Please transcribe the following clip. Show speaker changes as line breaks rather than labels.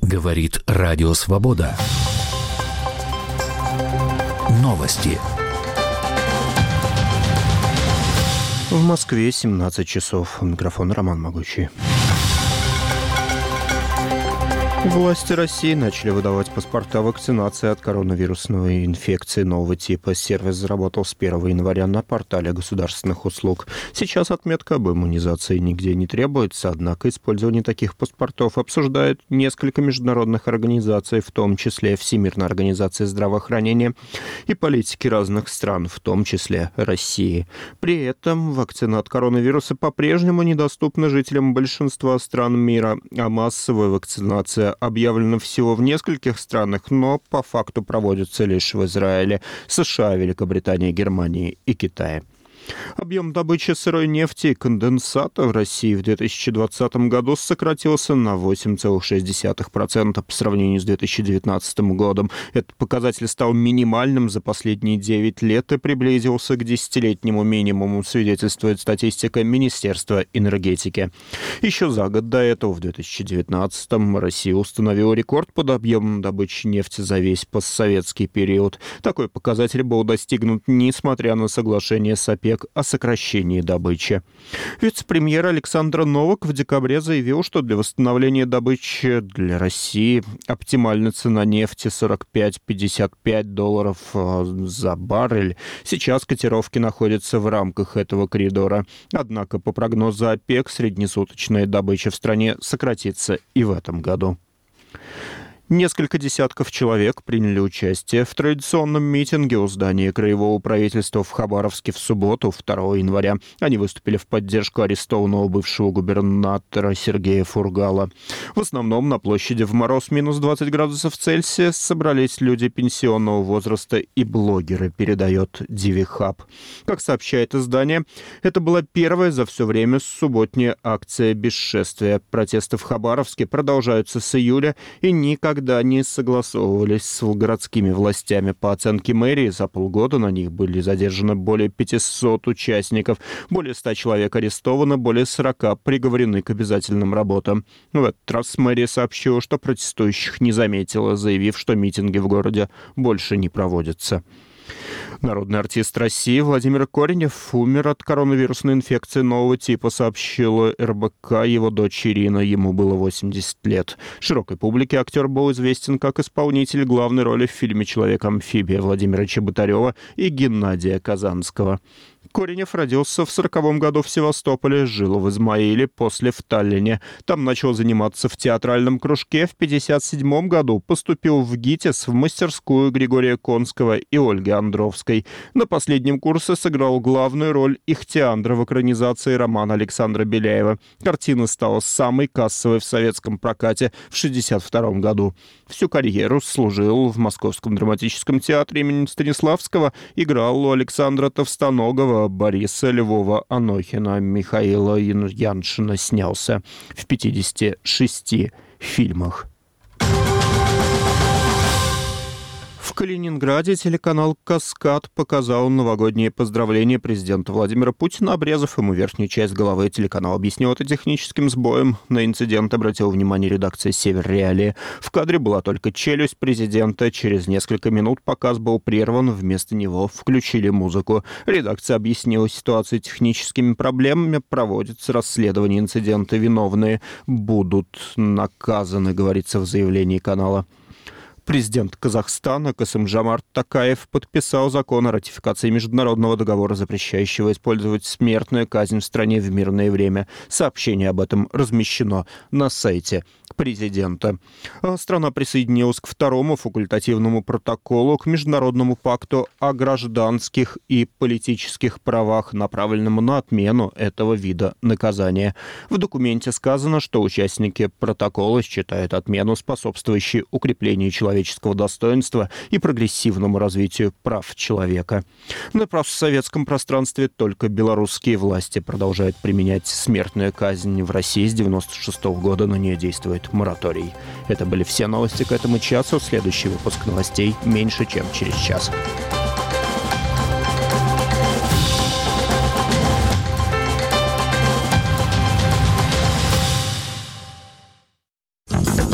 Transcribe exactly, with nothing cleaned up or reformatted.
Говорит Радио Свобода. Новости.
В Москве семнадцать часов. Микрофон Роман Могучий. Власти России начали выдавать паспорта вакцинации от коронавирусной инфекции нового типа. Сервис заработал с первого января на портале государственных услуг. Сейчас отметка об иммунизации нигде не требуется, однако использование таких паспортов обсуждают несколько международных организаций, в том числе Всемирная организация здравоохранения и политики разных стран, в том числе России. При этом вакцина от коронавируса по-прежнему недоступна жителям большинства стран мира, а массовая вакцинация объявлено всего в нескольких странах, но по факту проводится лишь в Израиле, США, Великобритании, Германии и Китае. Объем добычи сырой нефти и конденсата в России в две тысячи двадцатом году сократился на восемь целых шесть десятых процента по сравнению с две тысячи девятнадцатым годом. Этот показатель стал минимальным за последние девять лет и приблизился к десятилетнему минимуму, свидетельствует статистика Министерства энергетики. Еще за год до этого, в две тысячи девятнадцатом, Россия установила рекорд под объемом добычи нефти за весь постсоветский период. Такой показатель был достигнут несмотря на соглашение с ОПЕК о сокращении добычи. Вице-премьер Александр Новак в декабре заявил, что для восстановления добычи для России оптимальная цена нефти сорок пять - пятьдесят пять долларов за баррель. Сейчас котировки находятся в рамках этого коридора. Однако, по прогнозу ОПЕК, среднесуточная добыча в стране сократится и в этом году. Несколько десятков человек приняли участие в традиционном митинге у здания краевого правительства в Хабаровске в субботу, второго января. Они выступили в поддержку арестованного бывшего губернатора Сергея Фургала. В основном на площади в мороз минус двадцать градусов Цельсия собрались люди пенсионного возраста и блогеры, передает Дивихаб. Как сообщает издание, это была первая за все время субботняя акция бесшествия. Протесты в Хабаровске продолжаются с июля и никак когда не согласовывались с городскими властями. По оценке мэрии, за полгода на них были задержаны более пятисот участников, более ста человек арестовано, более сорока приговорены к обязательным работам. В этот раз мэрия сообщила, что протестующих не заметила, заявив, что митинги в городе больше не проводятся. Народный артист России Владимир Коренев умер от коронавирусной инфекции нового типа, сообщила эр бэ ка его дочь Ирина. Ему было восемьдесят лет. Широкой публике актер был известен как исполнитель главной роли в фильме «Человек-амфибия» Владимира Чеботарева и Геннадия Казанского. Коренев родился в сороковом году в Севастополе, жил в Измаиле, после в Таллине. Там начал заниматься в театральном кружке. В пятьдесят седьмом году поступил в ГИТИС в мастерскую Григория Конского и Ольги Андровской. На последнем курсе сыграл главную роль Ихтиандра в экранизации романа Александра Беляева. Картина стала самой кассовой в советском прокате в шестьдесят втором году. Всю карьеру служил в Московском драматическом театре имени Станиславского, играл у Александра Товстоногова, Бориса Львова Анохина, Михаила Яншина, снялся в пятидесяти шести фильмах. В Калининграде телеканал «Каскад» показал новогодние поздравления президента Владимира Путина, обрезав ему верхнюю часть головы. Телеканал объяснил это техническим сбоем. На инцидент обратила внимание редакция «Север Реалии». В кадре была только челюсть президента. Через несколько минут показ был прерван. Вместо него включили музыку. Редакция объяснила ситуацию техническими проблемами. Проводится расследование инцидента. Виновные будут наказаны, говорится в заявлении канала. Президент Казахстана Касым-Жомарт Токаев подписал закон о ратификации международного договора, запрещающего использовать смертную казнь в стране в мирное время. Сообщение об этом размещено на сайте президента. Страна присоединилась к второму факультативному протоколу к Международному пакту о гражданских и политических правах, направленному на отмену этого вида наказания. В документе сказано, что участники протокола считают отмену способствующей укреплению человеческого достоинства и прогрессивному развитию прав человека. На постсоветском пространстве только белорусские власти продолжают применять смертную казнь. В России с девяносто шестого года на нее действует мораторий. Это были все новости к этому часу. Следующий выпуск новостей меньше, чем через час.